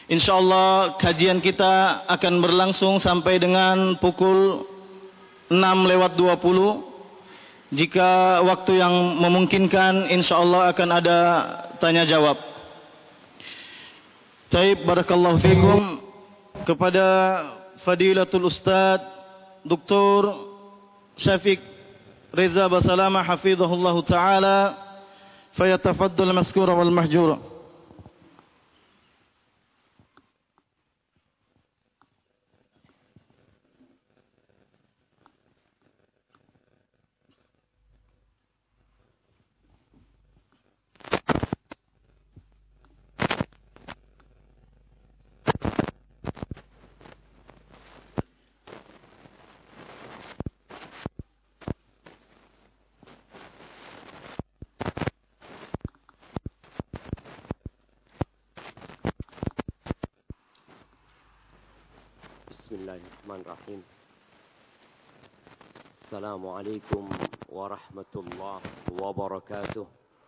Insyaallah kajian kita akan berlangsung sampai dengan pukul 6:20. Jika waktu yang memungkinkan, insyaallah akan ada tanya jawab. Taib, barakallahu fikum. Kepada Fadilatul Ustaz Dr. Syafiq Reza Basalamah hafizahullahu taala, fayatafaddal maskura wal mahjura. Bismillahirrahmanirrahim. Assalamualaikum warahmatullahi wabarakatuh.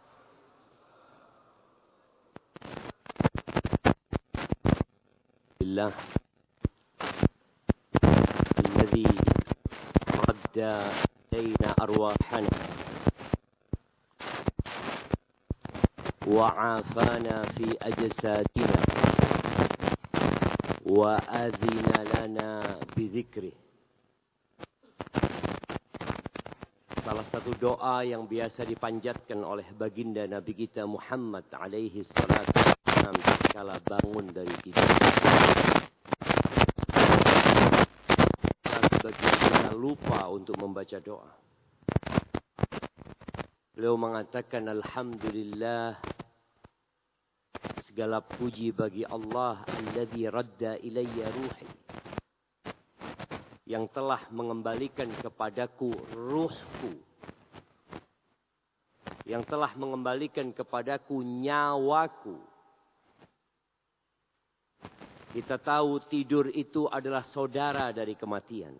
Billah alladhi radda ilayna arwahana wa afana fi ajsadina wa adzina lana bidzikrih. Salah satu doa yang biasa dipanjatkan oleh baginda Nabi kita Muhammad alaihi salatu wassalam tatkala bangun dari tidur. Sebagian kita lupa untuk membaca doa. Beliau mengatakan, alhamdulillah, segala puji bagi Allah alladzi radda ilayya ruhi, yang telah mengembalikan kepadaku ruhku, yang telah mengembalikan kepadaku nyawaku. Kita tahu tidur itu adalah saudara dari kematian.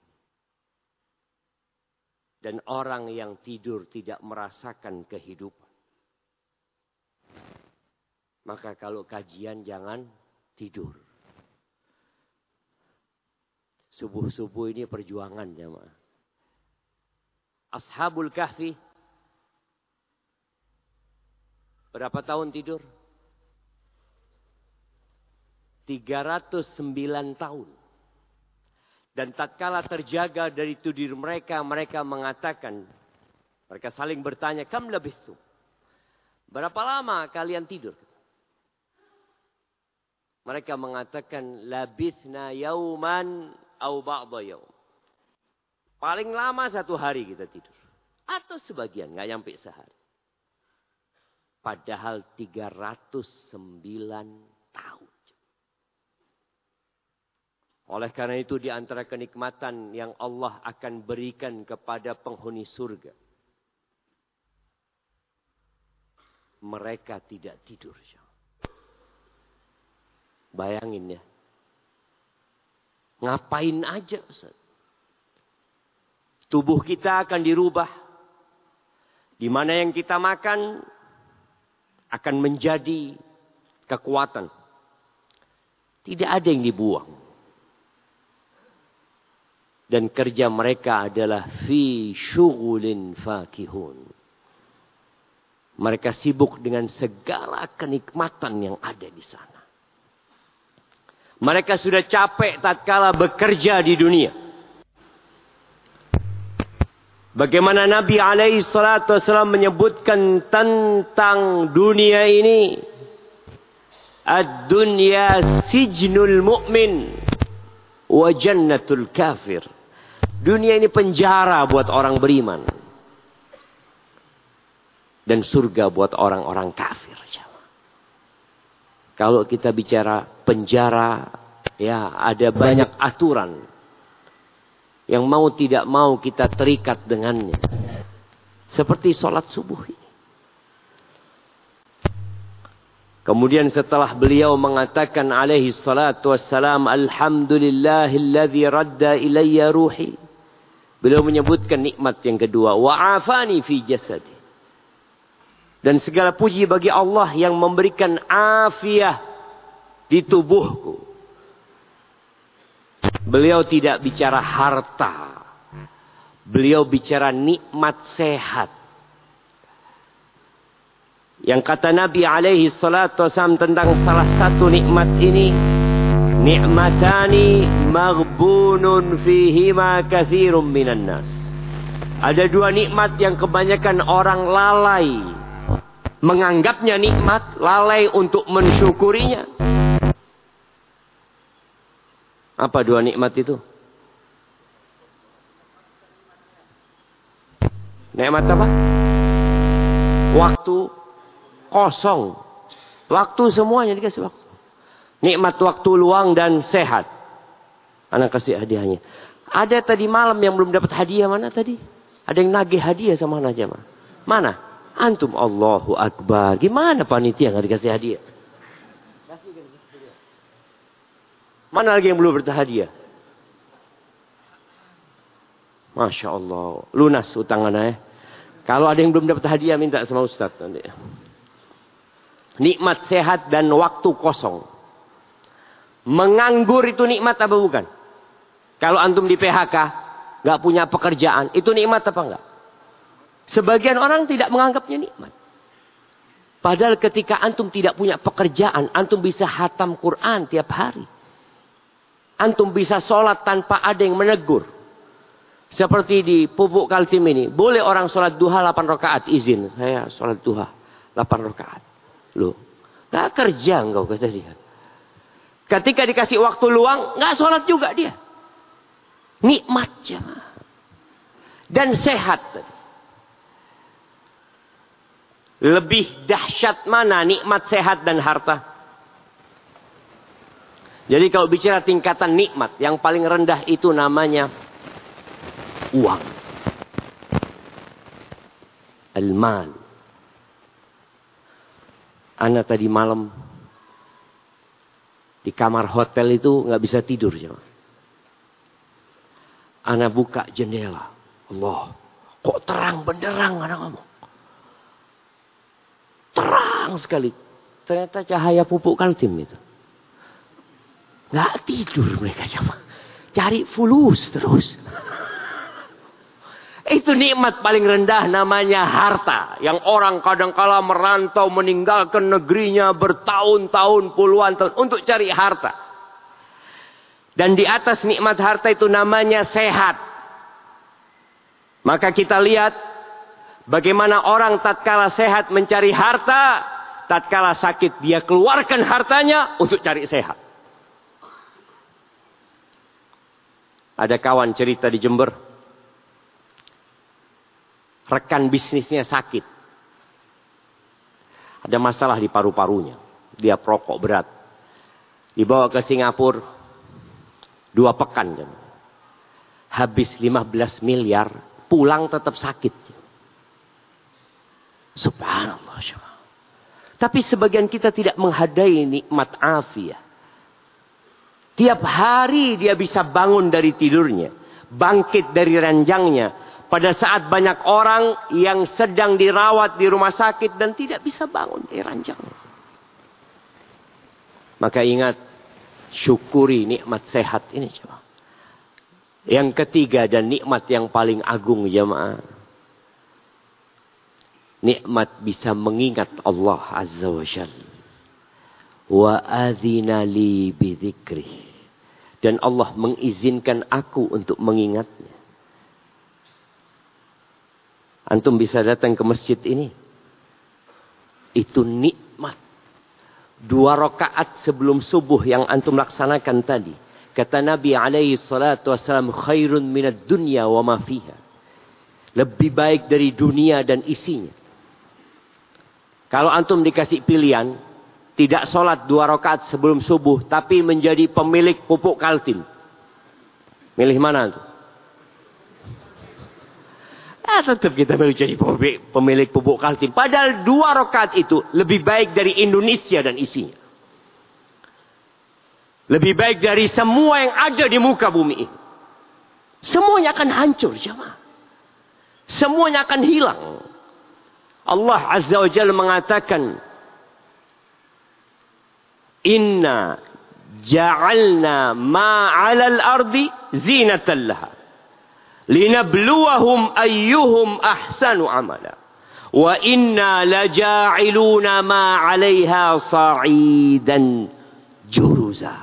Dan orang yang tidur tidak merasakan kehidupan. Maka kalau kajian jangan tidur. Subuh-subuh ini perjuangan jemaah. Ashabul Kahfi berapa tahun tidur? 309 tahun. Dan tatkala terjaga dari tidur mereka, mereka mengatakan, mereka saling bertanya, kam labithum? Berapa lama kalian tidur? Mereka mengatakan, labithna yauman au ba'da yaum. Paling lama 1 hari kita tidur. Atau sebagian, nggak nyampe sehari. Padahal 309 tahun. Oleh karena itu di antara kenikmatan yang Allah akan berikan kepada penghuni surga. Mereka tidak tidur. Bayangin ya. Ngapain aja Ustaz? Tubuh kita akan dirubah. Di mana yang kita makan akan menjadi kekuatan. Tidak ada yang dibuang. Dan kerja mereka adalah fi syughulin fakihun. Mereka sibuk dengan segala kenikmatan yang ada di sana. Mereka sudah capek tatkala bekerja di dunia. Bagaimana Nabi alaihi salatu wasallam menyebutkan tentang dunia ini. Ad-dunya sijnul mu'min wa jannatul kafir. Dunia ini penjara buat orang beriman. Dan surga buat orang-orang kafir. Kalau kita bicara penjara, ya ada banyak aturan. Yang mau tidak mau kita terikat dengannya. Seperti sholat subuh ini. Kemudian setelah beliau mengatakan alaihi salatu wassalam, alhamdulillahilladzi radda ilayya ruhi. Beliau menyebutkan nikmat yang kedua. Wa afani fi jasadi. Dan segala puji bagi Allah yang memberikan afiah di tubuhku. Beliau tidak bicara harta. Beliau bicara nikmat sehat. Yang kata Nabi alaihi salatu wasallam tentang salah satu nikmat ini, nikmatani maghbunun fihima katsirun minan nas. Ada dua nikmat yang kebanyakan orang lalai menganggapnya nikmat, lalai untuk mensyukurinya. Apa dua nikmat itu? Nikmat apa? Waktu kosong. Waktu semuanya dikasih waktu. Nikmat waktu luang dan sehat. Anak kasih hadiahnya. Ada tadi malam yang belum dapat hadiah, mana tadi? Ada yang nagih hadiah sama anak jamaah. Mana? Antum, Allahu Akbar. Gimana panitia nggak dikasih hadiah? Mana lagi yang belum dapat hadiah? Masya Allah. Lunas utang anak. Kalau ada yang belum dapat hadiah, minta sama Ustaz nanti. Nikmat sehat dan waktu kosong. Menganggur itu nikmat apa bukan? Kalau antum di PHK, nggak punya pekerjaan, itu nikmat apa enggak? Sebagian orang tidak menganggapnya nikmat. Padahal ketika antum tidak punya pekerjaan, antum bisa khatam Quran tiap hari. Antum bisa sholat tanpa ada yang menegur. Seperti di Pupuk Kaltim ini, boleh orang sholat duha 8 rakaat, izin. Saya sholat duha 8 rakaat. Loh, nggak kerja engkau, kata dia. Ketika dikasih waktu luang, nggak sholat juga dia. Nikmat jemaah. Dan sehat. Lebih dahsyat mana nikmat sehat dan harta? Jadi kalau bicara tingkatan nikmat, yang paling rendah itu namanya uang. Al-mal. Ana tadi malam di kamar hotel itu nggak bisa tidur, jemaah. Ana buka jendela. Allah, kok terang benderang ana ngomong. Terang sekali. Ternyata cahaya Pupuk Kaltim itu. Nggak tidur mereka, jemaah. Cari fulus terus. Itu nikmat paling rendah namanya harta. Yang orang kadangkala merantau meninggalkan negerinya bertahun-tahun, puluhan tahun untuk cari harta. Dan di atas nikmat harta itu namanya sehat. Maka kita lihat bagaimana orang tatkala sehat mencari harta, tatkala sakit dia keluarkan hartanya untuk cari sehat. Ada kawan cerita di Jember. Rekan bisnisnya sakit. Ada masalah di paru-parunya. Dia perokok berat. Dibawa ke Singapura. 2 pekan. Habis 15 miliar. Pulang tetap sakit. Subhanallah. Tapi sebagian kita tidak menghargai nikmat afiah. Tiap hari dia bisa bangun dari tidurnya. Bangkit dari ranjangnya. Pada saat banyak orang yang sedang dirawat di rumah sakit dan tidak bisa bangun dari ranjangnya. Maka ingat, syukuri nikmat sehat ini, jemaah. Yang ketiga dan nikmat yang paling agung, jemaah. Nikmat bisa mengingat Allah Azza wa Jalla. Wa adzina li bidzikri. Dan Allah mengizinkan aku untuk mengingatnya. Antum bisa datang ke masjid ini. Itu nikmat. 2 rakaat sebelum subuh yang antum laksanakan tadi. Kata Nabi alaihi salatu wassalam, khairun minad dunya wa ma fiha. Lebih baik dari dunia dan isinya. Kalau antum dikasih pilihan, tidak sholat 2 rakaat sebelum subuh, tapi menjadi pemilik Pupuk Kaltim. Milih mana antum? Tetap kita mau jadi pemilik Pupuk Kaltim. Padahal 2 rakaat itu lebih baik dari Indonesia dan isinya. Lebih baik dari semua yang ada di muka bumi ini. Semuanya akan hancur, jemaah. Semuanya akan hilang. Allah Azza wa Jalla mengatakan, Inna ja'alna ma'alal ardi zinatan laha. Linabluwahum ayyuhum ahsanu amala. Wa inna laja'iluna ma'alaiha sa'idan juruza.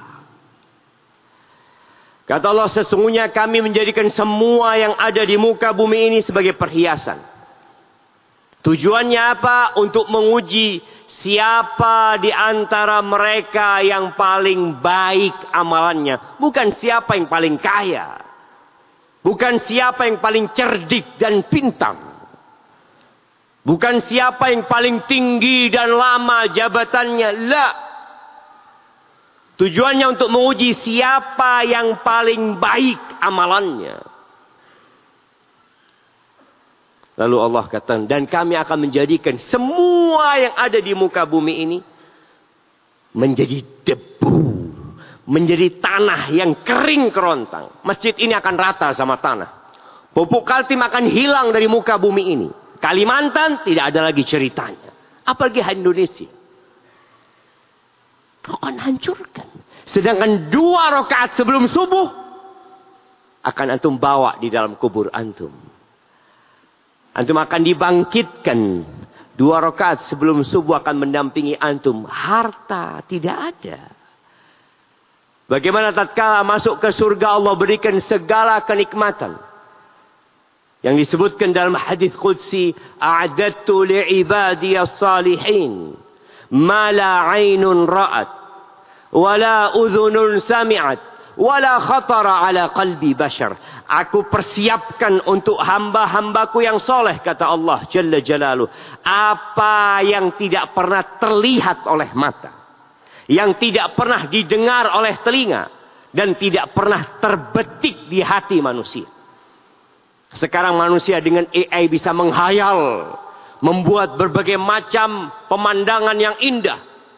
Kata Allah, sesungguhnya kami menjadikan semua yang ada di muka bumi ini sebagai perhiasan. Tujuannya apa? Untuk menguji siapa di antara mereka yang paling baik amalannya. Bukan siapa yang paling kaya. Bukan siapa yang paling cerdik dan pintar. Bukan siapa yang paling tinggi dan lama jabatannya. La. Tujuannya untuk menguji siapa yang paling baik amalannya. Lalu Allah kata, dan kami akan menjadikan semua yang ada di muka bumi ini menjadi debu, menjadi tanah yang kering kerontang. Masjid ini akan rata sama tanah. Pupuk Kaltim akan hilang dari muka bumi ini. Kalimantan tidak ada lagi ceritanya. Apalagi Indonesia. Akan hancurkan. Sedangkan 2 rakaat sebelum subuh akan antum bawa di dalam kubur antum. Antum akan dibangkitkan. 2 rakaat sebelum subuh akan mendampingi antum. Harta tidak ada. Bagaimana tatkala masuk ke surga Allah berikan segala kenikmatan. Yang disebutkan dalam hadis qudsi. A'adattu li'ibadiyas salihin. Ma la 'ainun ra'at. Wa la udhunun sami'at. Wala khatara ala qalbi bashar. Aku persiapkan untuk hamba-hambaku yang soleh, kata Allah Jalla Jalaluh. Apa yang tidak pernah terlihat oleh mata. Yang tidak pernah didengar oleh telinga. Dan tidak pernah terbetik di hati manusia. Sekarang manusia dengan AI bisa menghayal. Membuat berbagai macam pemandangan yang indah.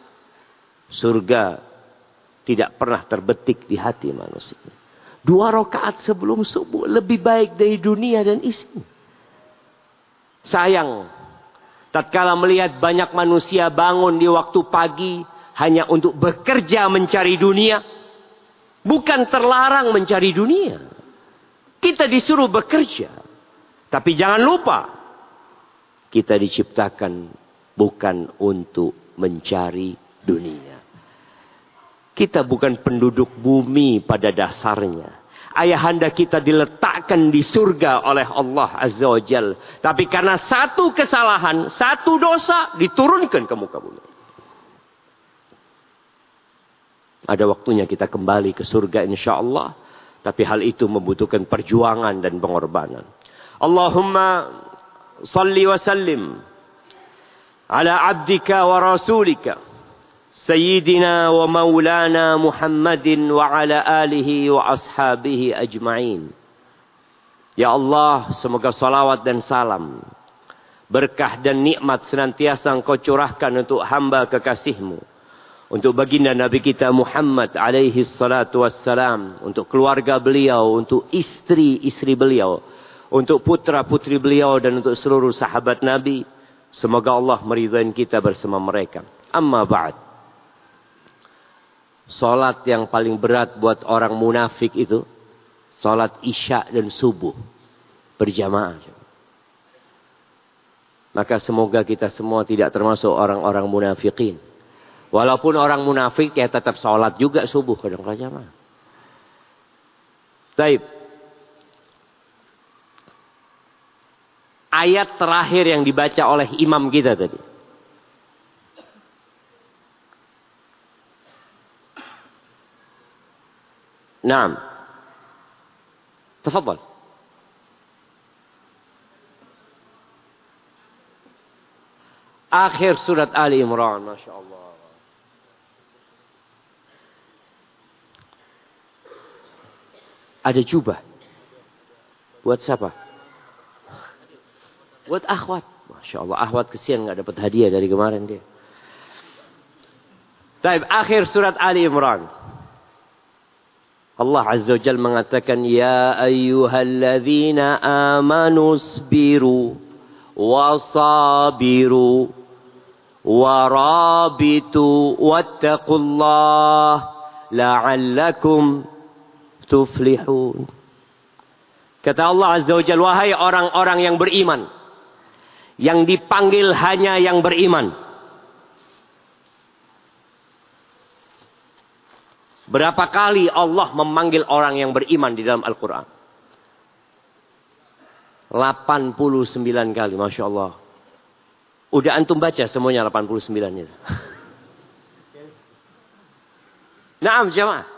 Surga tidak pernah terbetik di hati manusia. 2 rakaat sebelum subuh lebih baik dari dunia dan isinya. Sayang, tatkala melihat banyak manusia bangun di waktu pagi hanya untuk bekerja mencari dunia. Bukan terlarang mencari dunia. Kita disuruh bekerja. Tapi jangan lupa, kita diciptakan bukan untuk mencari dunia. Kita bukan penduduk bumi pada dasarnya. Ayahanda kita diletakkan di surga oleh Allah Azza wa Jal. Tapi karena satu kesalahan, satu dosa diturunkan ke muka bumi. Ada waktunya kita kembali ke surga insyaAllah. Tapi hal itu membutuhkan perjuangan dan pengorbanan. Allahumma salli wa sallim ala abdika wa rasulika. Sayyidina wa maulana Muhammadin wa ala alihi wa ashabihi ajma'in. Ya Allah, semoga salawat dan salam, berkah dan nikmat senantiasa Engkau curahkan untuk hamba kekasih-Mu. Untuk baginda Nabi kita Muhammad alaihi salatu wassalam. Untuk keluarga beliau, untuk istri-istri beliau. Untuk putra-putri beliau dan untuk seluruh sahabat Nabi. Semoga Allah meridai kita bersama mereka. Amma ba'd. Salat yang paling berat buat orang munafik itu salat isya dan subuh berjamaah. Maka semoga kita semua tidak termasuk orang-orang munafikin. Walaupun orang munafik ya tetap salat juga subuh kadang berjamaah. Baik. Ayat terakhir yang dibaca oleh imam kita tadi. Naam. Tafadhal. Akhir surat Ali Imran, Masya Allah. Ada jubah. Buat siapa? Buat akhwat. Masya Allah, akhwat kesian gak dapat hadiah dari kemarin dia. Baik, akhir surat Ali Imran. Allah Azza wa Jalla mengatakan, Ya ayyuhalladzina amanu sabiru wasabiru warabitu wattaqullah la'allakum tuflihun. Kata Allah Azza wa Jalla, wahai orang-orang yang beriman, yang dipanggil hanya yang beriman. Berapa kali Allah memanggil orang yang beriman di dalam Al-Quran? 89 kali, Masya Allah. Udah antum baca semuanya 89-nya. Naam jemaah.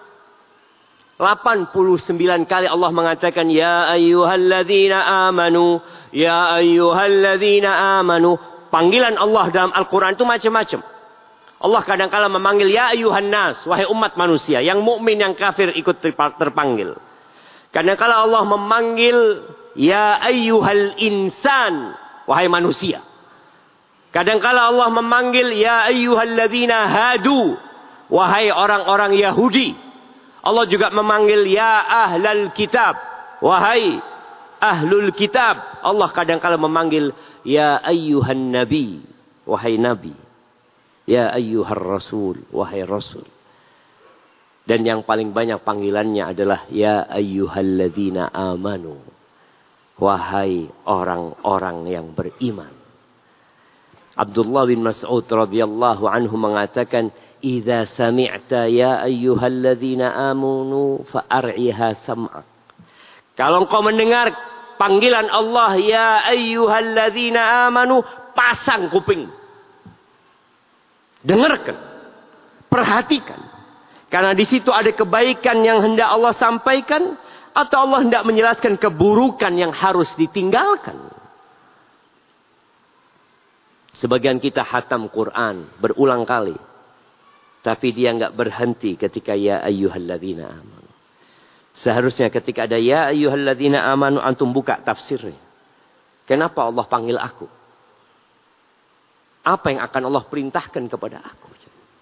89 kali Allah mengatakan ya ayyuhalladzina amanu, ya ayyuhalladzina amanu. Panggilan Allah dalam Al-Quran itu macam-macam. Allah kadang-kala memanggil ya ayyuhan nas, wahai umat manusia. Yang mukmin, yang kafir ikut terpanggil. Kadang-kala Allah memanggil ya ayyuhal insan, wahai manusia. Kadang-kala Allah memanggil ya ayyuhalladzina hadu, wahai orang-orang Yahudi. Allah juga memanggil ya ahlal kitab, wahai ahlul kitab. Allah kadang-kala memanggil ya ayyuhan nabi, wahai nabi. Ya ayyuhar rasul, wahai rasul. Dan yang paling banyak panggilannya adalah ya ayyuhalladzina amanu, wahai orang-orang yang beriman. Abdullah bin Mas'ud radhiyallahu anhu mengatakan, "Idza sami'ta ya ayyuhalladzina amanu fa'ar'iha sam'ak." Kalau engkau mendengar panggilan Allah ya ayyuhalladzina amanu, pasang kuping. Dengarkan, perhatikan. Karena di situ ada kebaikan yang hendak Allah sampaikan atau Allah hendak menjelaskan keburukan yang harus ditinggalkan. Sebagian kita khatam Quran berulang kali. Tapi dia enggak berhenti ketika ya ayyuhalladzina amanu. Seharusnya ketika ada ya ayyuhalladzina amanu, antum buka tafsirnya. Kenapa Allah panggil aku? Apa yang akan Allah perintahkan kepada aku?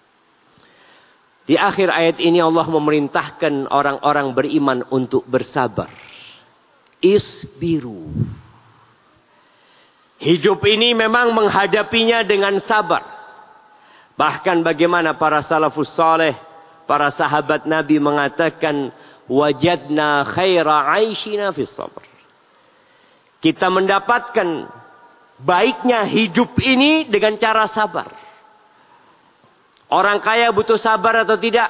Di akhir ayat ini Allah memerintahkan orang-orang beriman untuk bersabar. Isbiru. Hidup ini memang menghadapinya dengan sabar. Bahkan bagaimana para salafus saleh, para sahabat Nabi mengatakan, wajadna khaira aishina fis sabr. Kita mendapatkan baiknya hidup ini dengan cara sabar. Orang kaya butuh sabar atau tidak?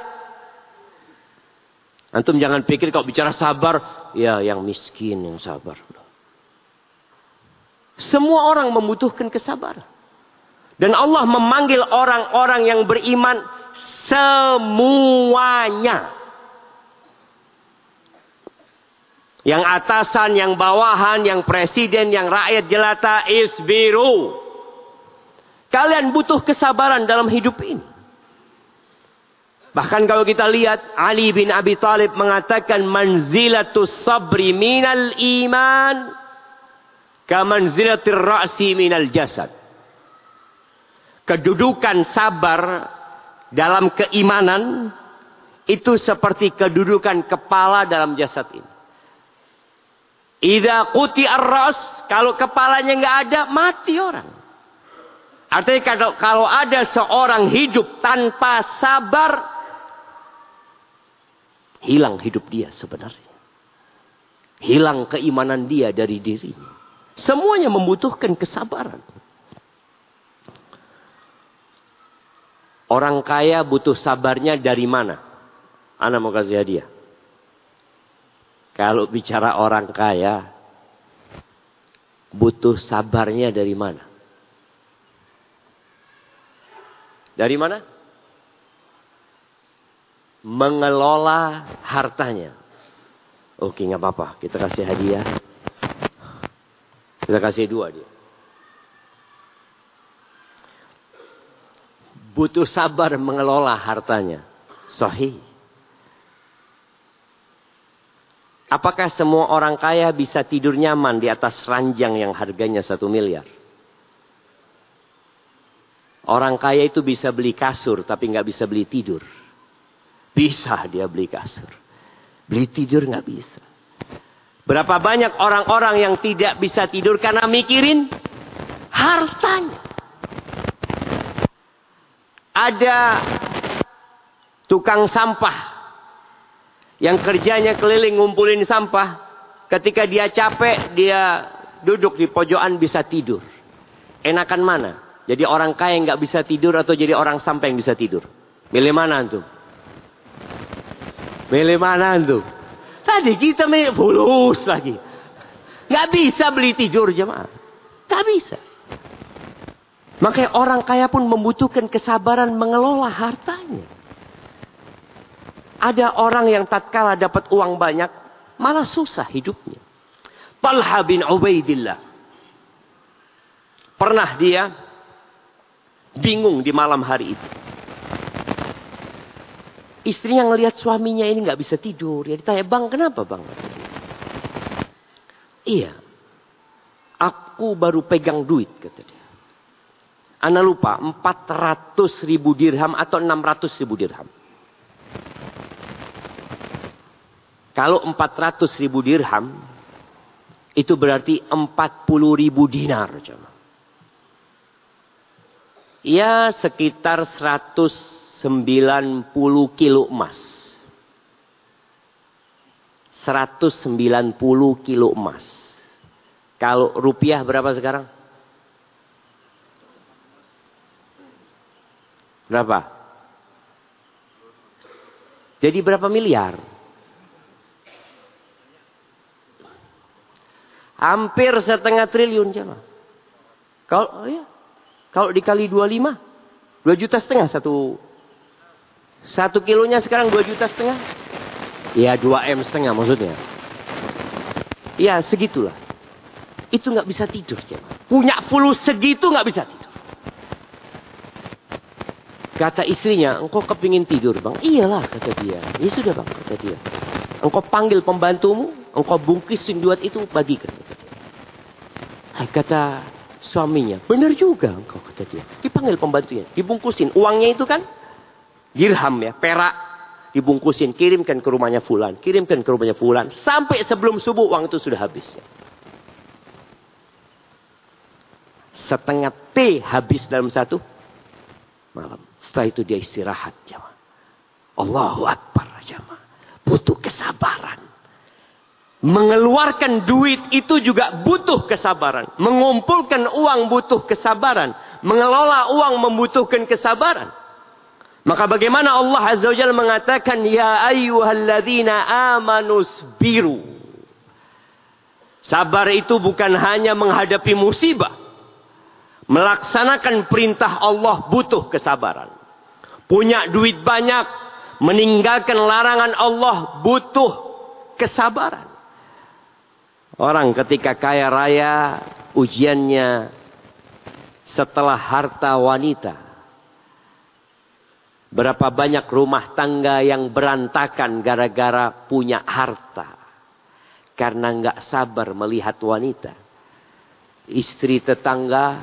Antum jangan pikir kalau bicara sabar, ya yang miskin yang sabar. Semua orang membutuhkan kesabaran. Dan Allah memanggil orang-orang yang beriman semuanya. Yang atasan, yang bawahan, yang presiden, yang rakyat jelata, isbiru. Kalian butuh kesabaran dalam hidup ini. Bahkan kalau kita lihat, Ali bin Abi Thalib mengatakan, manzilatus sabri minal iman, kamanzilatir ra'si minal jasad. Kedudukan sabar dalam keimanan itu seperti kedudukan kepala dalam jasad ini. Idza quti'ar ra's, kalau kepalanya enggak ada, mati orang. Artinya kalau ada seorang hidup tanpa sabar, hilang hidup dia sebenarnya. Hilang keimanan dia dari dirinya. Semuanya membutuhkan kesabaran. Orang kaya butuh sabarnya dari mana? Ana mau kasih hadiah. Kalau bicara orang kaya, butuh sabarnya dari mana? Dari mana? Mengelola hartanya. Oke, nggak apa-apa. Kita kasih hadiah. Kita kasih 2 dia. Butuh sabar mengelola hartanya. Sahih. Apakah semua orang kaya bisa tidur nyaman di atas ranjang yang harganya 1 miliar? Orang kaya itu bisa beli kasur tapi nggak bisa beli tidur. Bisa dia beli kasur. Beli tidur nggak bisa. Berapa banyak orang-orang yang tidak bisa tidur karena mikirin hartanya. Ada tukang sampah yang kerjanya keliling ngumpulin sampah. Ketika dia capek, dia duduk di pojokan bisa tidur. Enakan mana? Jadi orang kaya yang nggak bisa tidur atau jadi orang sampah yang bisa tidur? Milih mana antum? Milih mana antum? Tadi kita fulus lagi. Nggak bisa beli tidur jemaah. Nggak bisa. Makanya orang kaya pun membutuhkan kesabaran mengelola hartanya. Ada orang yang tatkala dapat uang banyak, malah susah hidupnya. Talha bin Ubaidillah. Pernah dia bingung di malam hari itu. Istrinya ngelihat suaminya ini nggak bisa tidur. Dia ditanya, bang kenapa bang? Iya, aku baru pegang duit kata dia. Ana lupa 400.000 dirham atau 600.000 dirham. Kalau 400.000 dirham itu berarti 40.000 dinar. Ya sekitar 190 kilo emas. 190 kilo emas. Kalau rupiah berapa sekarang? Berapa? Jadi berapa miliar? Hampir setengah triliun jemaah. Kalau dikali 25, 2,5 juta satu kilonya sekarang 2,5 juta. Ya 2,5 M maksudnya. Ya segitulah. Itu nggak bisa tidur jemaah. Punya fulus segitu nggak bisa tidur. Kata istrinya, engkau kepingin tidur bang? Iyalah kata dia. Ya sudah bang kata dia. Engkau panggil pembantumu, engkau bungkisin duit itu bagikan. Kata suaminya, benar juga engkau kata dia. Dipanggil pembantunya, dibungkusin. Uangnya itu kan dirham ya, perak. Dibungkusin, kirimkan ke rumahnya fulan. Kirimkan ke rumahnya fulan. Sampai sebelum subuh uang itu sudah habis. Setengah T habis dalam satu malam. Setelah itu dia istirahat jemaah. Allahu Akbar jemaah. Butuh kesabaran. Mengeluarkan duit itu juga butuh kesabaran. Mengumpulkan uang butuh kesabaran. Mengelola uang membutuhkan kesabaran. Maka bagaimana Allah Azza wa Jalla mengatakan, ya ayyuhalladzina amanu sabiru. Sabar itu bukan hanya menghadapi musibah. Melaksanakan perintah Allah butuh kesabaran. Punya duit banyak, meninggalkan larangan Allah butuh kesabaran. Orang ketika kaya raya, ujiannya setelah harta wanita. Berapa banyak rumah tangga yang berantakan gara-gara punya harta. Karena nggak sabar melihat wanita. Istri tetangga.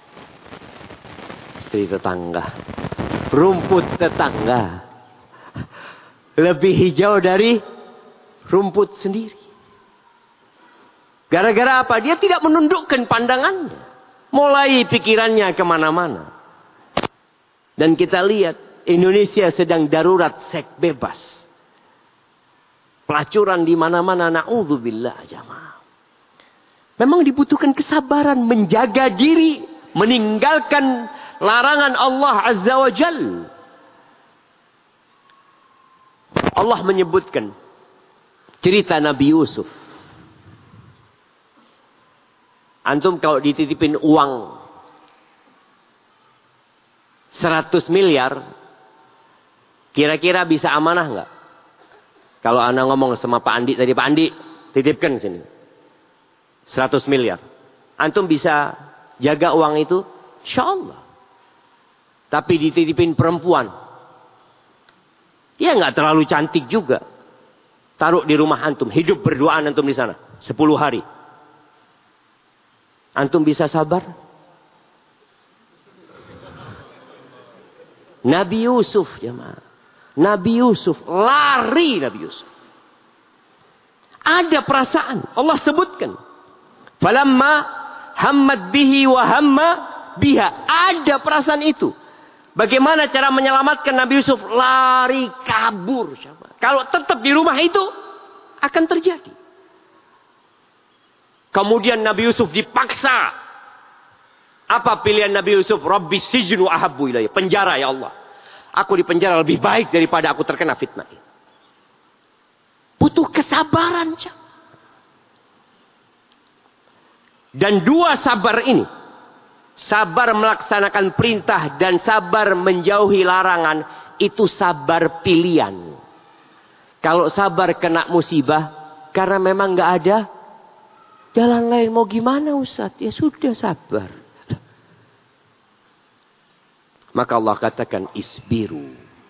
Rumput tetangga. Lebih hijau dari rumput sendiri. Gara-gara apa? Dia tidak menundukkan pandangannya. Mulai pikirannya kemana-mana. Dan kita lihat. Indonesia sedang darurat seks bebas. Pelacuran di mana-mana. Na'udzubillah jamaah. Memang dibutuhkan kesabaran. Menjaga diri. Meninggalkan larangan Allah Azza wa Jal. Allah menyebutkan. Cerita Nabi Yusuf. Antum kalau dititipin uang 100 miliar. Kira-kira bisa amanah nggak? Kalau anak ngomong sama Pak Andi tadi, Pak Andi titipkan sini 100 miliar. Antum bisa jaga uang itu? Insya Allah. Tapi dititipin perempuan. Ya nggak terlalu cantik juga. Taruh di rumah antum. Hidup berduaan antum di sana. 10 hari. Antum bisa sabar? Nabi Yusuf jemaah. Nabi Yusuf. Lari Nabi Yusuf. Ada perasaan. Allah sebutkan. Falamma hammad bihi wa hamma biha. Ada perasaan itu. Bagaimana cara menyelamatkan Nabi Yusuf? Lari kabur. Kalau tetap di rumah itu akan terjadi. Kemudian Nabi Yusuf dipaksa. Apa pilihan Nabi Yusuf? Rabbi sijnu ahabbu ilayya. Penjara ya Allah. Aku di penjara lebih baik daripada aku terkena fitnah. Butuh kesabaran. Dan dua sabar ini. Sabar melaksanakan perintah dan sabar menjauhi larangan. Itu sabar pilihan. Kalau sabar kena musibah. Karena memang gak ada jalan lain. Mau gimana Ustaz? Ya sudah sabar. Maka Allah katakan isbiru.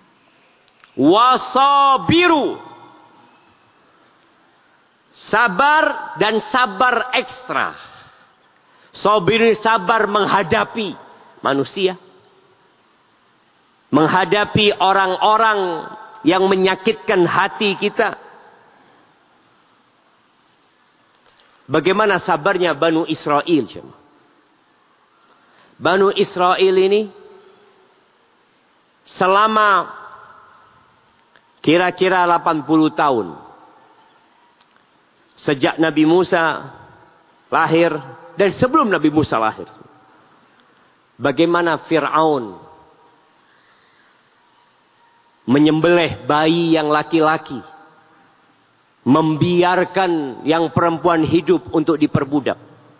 Wasabiru. Sabar dan sabar ekstra. Sabir sabar menghadapi manusia. Menghadapi orang-orang yang menyakitkan hati kita. Bagaimana sabarnya Banu Israel? Banu Israel ini selama kira-kira 80 tahun. Sejak Nabi Musa lahir. Dan sebelum Nabi Musa lahir. Bagaimana Fir'aun menyembelih bayi yang laki-laki. Membiarkan yang perempuan hidup untuk diperbudak.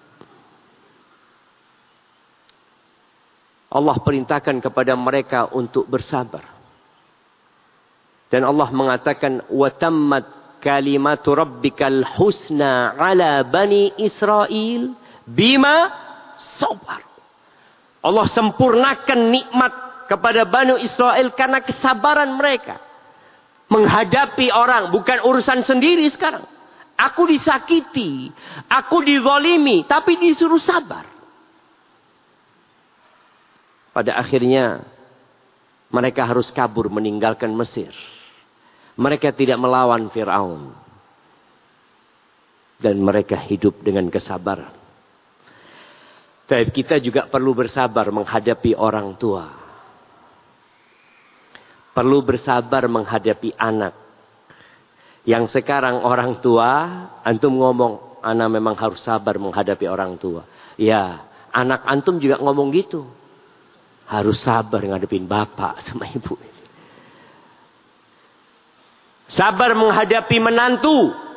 Allah perintahkan kepada mereka untuk bersabar. Dan Allah mengatakan, وَتَمَّتْ كَلِمَةُ رَبِّكَ الْحُسْنَى عَلَى بَنِي إِسْرَائِيل bima sabar. Allah sempurnakan nikmat kepada Banu Israel karena kesabaran mereka. Menghadapi orang. Bukan urusan sendiri sekarang. Aku disakiti. Aku dizalimi. Tapi disuruh sabar. Pada akhirnya. Mereka harus kabur meninggalkan Mesir. Mereka tidak melawan Fir'aun. Dan mereka hidup dengan kesabaran. Tapi kita juga perlu bersabar menghadapi orang tua. Perlu bersabar menghadapi anak. Yang sekarang orang tua, antum ngomong, anak memang harus sabar menghadapi orang tua. Ya, anak antum juga ngomong gitu. Harus sabar ngadepin bapak sama ibu. Sabar menghadapi menantu.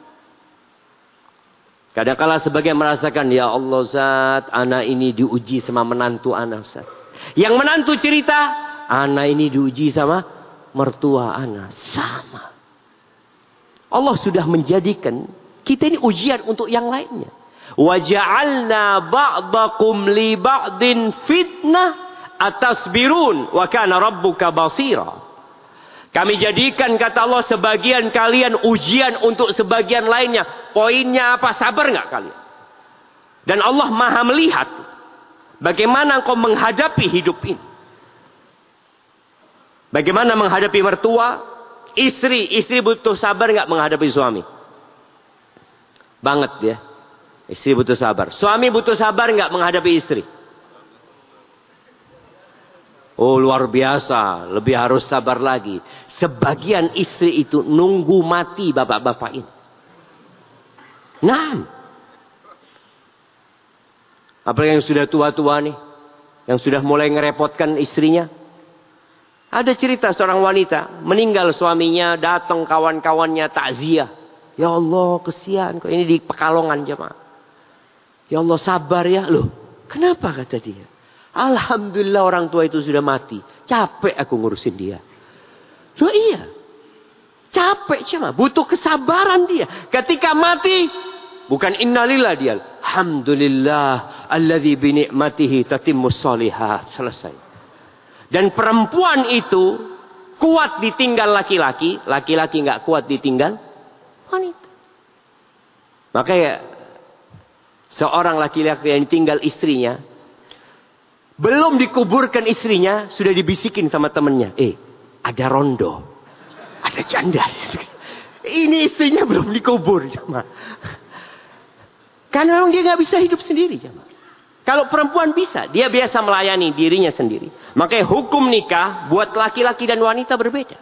Kadang-kala sebagian merasakan, ya Allah Ustaz, anak ini diuji sama menantu anak Ustaz. Yang menantu cerita, anak ini diuji sama mertua anak. Sama. Allah sudah menjadikan kita ini ujian untuk yang lainnya. وَجَعَلْنَا بَعْضَكُمْ لِبَعْضٍ فِتْنَةً أَتَصْبِرُونَ وَكَانَ رَبُّكَ بَصِيرًا. Kami jadikan kata Allah sebagian kalian ujian untuk sebagian lainnya. Poinnya apa? Sabar nggak kalian? Dan Allah maha melihat. Bagaimana engkau menghadapi hidup ini. Bagaimana menghadapi mertua. Istri butuh sabar nggak menghadapi suami? Banget ya. Istri butuh sabar. Suami butuh sabar nggak menghadapi istri? Oh luar biasa. Lebih harus sabar lagi. Sebagian istri itu nunggu mati bapak-bapak ini. Nah. Apalagi yang sudah tua-tua nih. Yang sudah mulai ngerepotkan istrinya. Ada cerita seorang wanita. Meninggal suaminya. Datang kawan-kawannya takziah. Ya Allah kesian. Kok ini di Pekalongan jemaah. Ya Allah sabar ya. Loh kenapa kata dia? Alhamdulillah orang tua itu sudah mati. Capek aku ngurusin dia. Loh iya. Capek cuma. Butuh kesabaran dia. Ketika mati. Bukan innalillah dia. Alhamdulillah. Alladzi bini'matihi tatimmus shalihat. Selesai. Dan perempuan itu. Kuat ditinggal laki-laki. Laki-laki gak kuat ditinggal wanita. Makanya. Seorang laki-laki yang tinggal istrinya. Belum dikuburkan istrinya. Sudah dibisikin sama temennya. Ada rondo. Ada janda. Ini istrinya belum dikubur. Karena memang dia gak bisa hidup sendiri. Kalau perempuan bisa, dia biasa melayani dirinya sendiri. Makanya hukum nikah buat laki-laki dan wanita berbeda.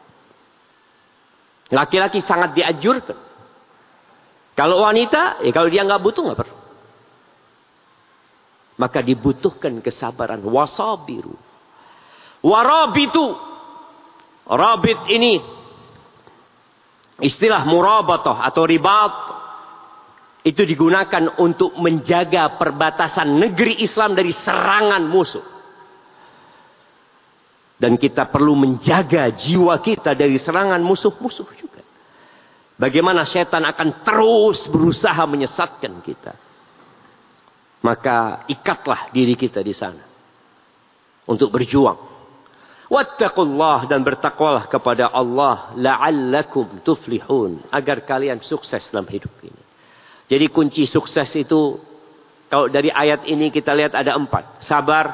Laki-laki sangat dianjurkan. Kalau wanita, kalau dia nggak butuh nggak perlu. Maka dibutuhkan kesabaran. Wasabiru. Warabitu. Rabit ini istilah murabatah atau ribat. Itu digunakan untuk menjaga perbatasan negeri Islam dari serangan musuh. Dan kita perlu menjaga jiwa kita dari serangan musuh-musuh juga. Bagaimana setan akan terus berusaha menyesatkan kita. Maka ikatlah diri kita di sana. Untuk berjuang. Wattaqullah dan bertakwalah kepada Allah. La'allakum tuflihun. Agar kalian sukses dalam hidup ini. Jadi kunci sukses itu, kalau dari ayat ini kita lihat ada 4. Sabar.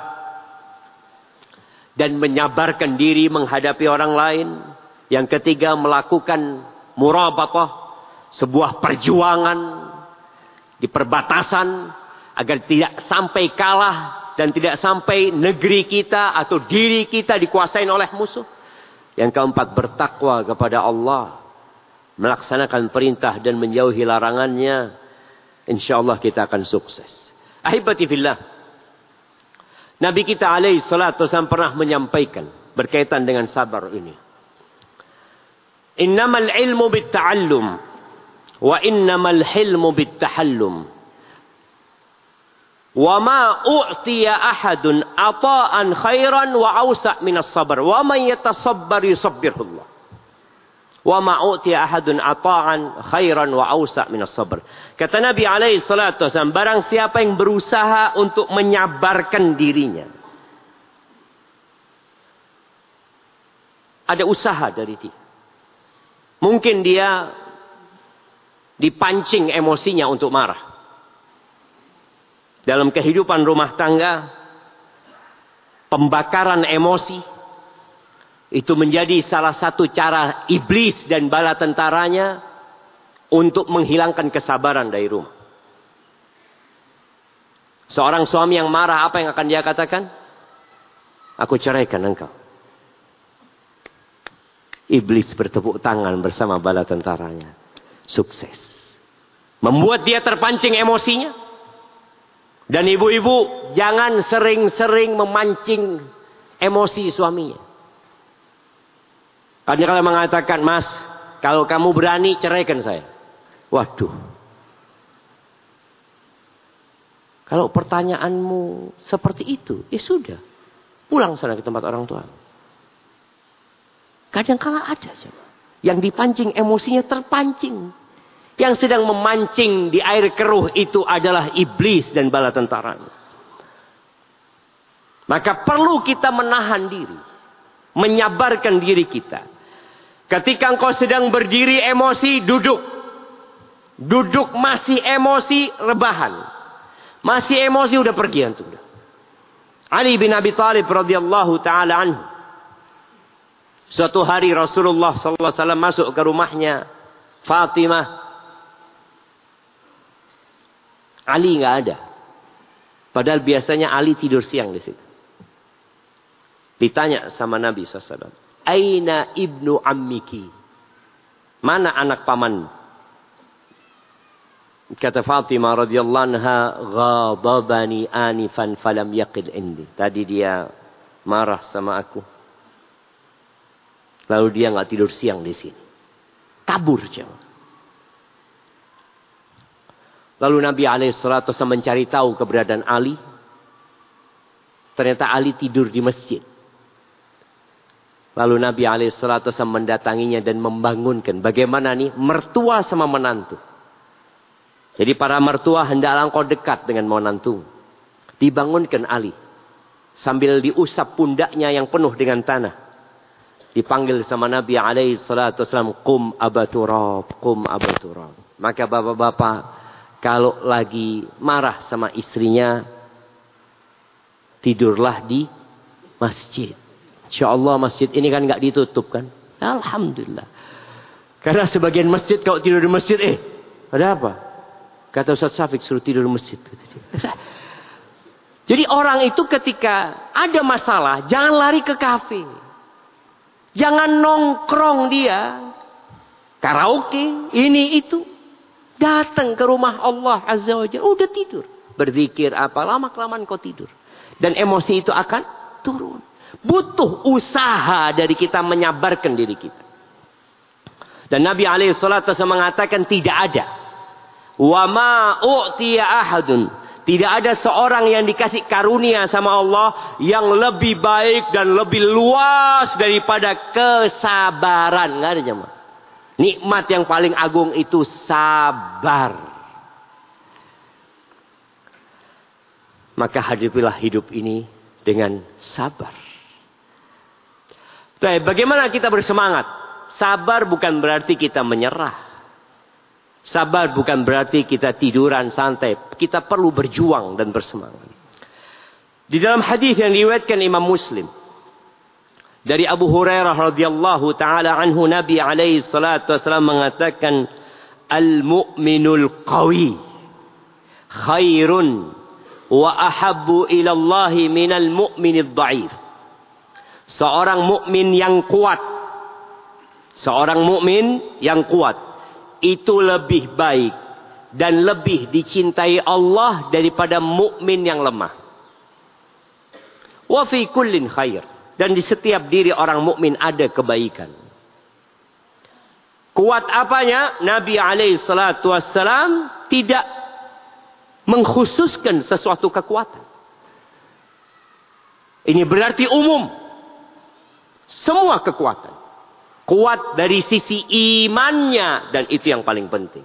Dan menyabarkan diri menghadapi orang lain. Yang ketiga melakukan murabatah. Sebuah perjuangan di perbatasan. Agar tidak sampai kalah. Dan tidak sampai negeri kita atau diri kita dikuasain oleh musuh. Yang keempat bertakwa kepada Allah. Melaksanakan perintah dan menjauhi larangannya. InsyaAllah kita akan sukses. Ahibati fillah. Nabi kita alaihi salatu wasallam pernah menyampaikan. Berkaitan dengan sabar ini. Innamal ilmu bitta'allum. Wa innamal hilmu bittahallum. Wa ma u'tiya ahadun ata'an khairan wa awsa' minas sabar. Wa man yatasabbar yusabbirullah. Wa ma'u'tiya ahadun ata'an khairan wa awsa' minas sabr. Kata Nabi alaihi salatu wasallam, barang siapa yang berusaha untuk menyabarkan dirinya. Ada usaha dari dia. Mungkin dia dipancing emosinya untuk marah. Dalam kehidupan rumah tangga, pembakaran emosi itu menjadi salah satu cara iblis dan bala tentaranya untuk menghilangkan kesabaran dari rumah. Seorang suami yang marah, apa yang akan dia katakan? Aku ceraikan engkau. Iblis bertepuk tangan bersama bala tentaranya. Sukses. Membuat dia terpancing emosinya. Dan ibu-ibu jangan sering-sering memancing emosi suaminya. Karena kalau mengatakan, Mas, kalau kamu berani ceraikan saya. Waduh. Kalau pertanyaanmu seperti itu, ya sudah. Pulang sana ke tempat orang tua. Kadang-kala ada. Yang dipancing emosinya terpancing. Yang sedang memancing di air keruh itu adalah iblis dan bala tentaranya. Maka perlu kita menahan diri. Menyabarkan diri kita. Ketika engkau sedang berdiri emosi, duduk. Duduk masih emosi, rebahan. Masih emosi, udah pergi antum. Ali bin Abi Thalib radhiyallahu taala anhu. Suatu hari Rasulullah sallallahu alaihi wasallam masuk ke rumahnya Fatimah. Ali enggak ada. Padahal biasanya Ali tidur siang di situ. Ditanya sama Nabi sallallahu alaihi wasallam, "Aina ibnu ammiki?" Mana anak pamanmu? Kata Fatimah radhiyallahu anha, "Ghadabani anifan falam yaqil indi." Tadi dia marah sama aku. Lalu dia enggak tidur siang di sini. Kabur jauh. Lalu Nabi alaihissalatu wasallam mencari tahu keberadaan Ali. Ternyata Ali tidur di masjid. Lalu Nabi alaihissalatu wasallam mendatanginya dan membangunkan. Bagaimana nih mertua sama menantu. Jadi para mertua hendaklah engkau dekat dengan menantu. Dibangunkan Ali. Sambil diusap pundaknya yang penuh dengan tanah. Dipanggil sama Nabi alaihissalatu wasallam. Qum Aba Turab, qum Aba Turab. Maka bapak-bapak, kalau lagi marah sama istrinya, tidurlah di masjid. InsyaAllah masjid ini kan gak ditutup kan. Alhamdulillah. Karena sebagian masjid kalau tidur di masjid, ada apa? Kata Ustaz Syafiq suruh tidur di masjid. Jadi orang itu ketika ada masalah, jangan lari ke kafe. Jangan nongkrong dia. Karaoke, ini itu. Datang ke rumah Allah Azza wa Jalla. Udah tidur. Berzikir apa, lama-kelamaan kau tidur. Dan emosi itu akan turun. Butuh usaha dari kita menyabarkan diri kita. Dan Nabi SAW mengatakan tidak ada. Wa ma u'tiya ahadun. Tidak ada seorang yang dikasih karunia sama Allah yang lebih baik dan lebih luas daripada kesabaran. Nggak ada jemaah. Nikmat yang paling agung itu sabar. Maka hadapilah hidup ini dengan sabar. Bagaimana kita bersemangat? Sabar bukan berarti kita menyerah. Sabar bukan berarti kita tiduran santai. Kita perlu berjuang dan bersemangat. Di dalam hadis yang diriwayatkan Imam Muslim dari Abu Hurairah radhiyallahu taala anhu, Nabi alaihi salatu wasallam mengatakan, al-mu'minul qawi khairun wa ahabbu ila Allah minal mu'minid dhaif. Seorang mukmin yang kuat, seorang mukmin yang kuat itu lebih baik dan lebih dicintai Allah daripada mukmin yang lemah. Wa fi kullin khair, dan di setiap diri orang mukmin ada kebaikan. Kuat apanya? Nabi alaihi salatu wassalam tidak mengkhususkan sesuatu kekuatan. Ini berarti umum. Semua kekuatan. Kuat dari sisi imannya. Dan itu yang paling penting.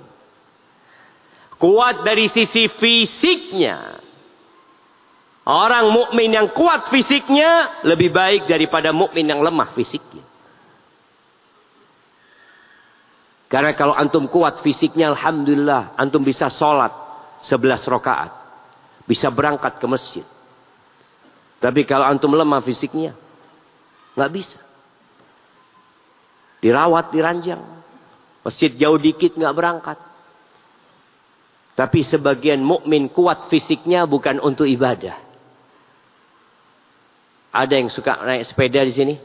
Kuat dari sisi fisiknya. Orang mukmin yang kuat fisiknya lebih baik daripada mukmin yang lemah fisiknya. Karena kalau antum kuat fisiknya, alhamdulillah, antum bisa sholat 11 rakaat. Bisa berangkat ke masjid. Tapi kalau antum lemah fisiknya, nggak bisa. Dirawat, diranjang. Masjid jauh dikit nggak berangkat. Tapi sebagian mukmin kuat fisiknya bukan untuk ibadah. Ada yang suka naik sepeda di sini?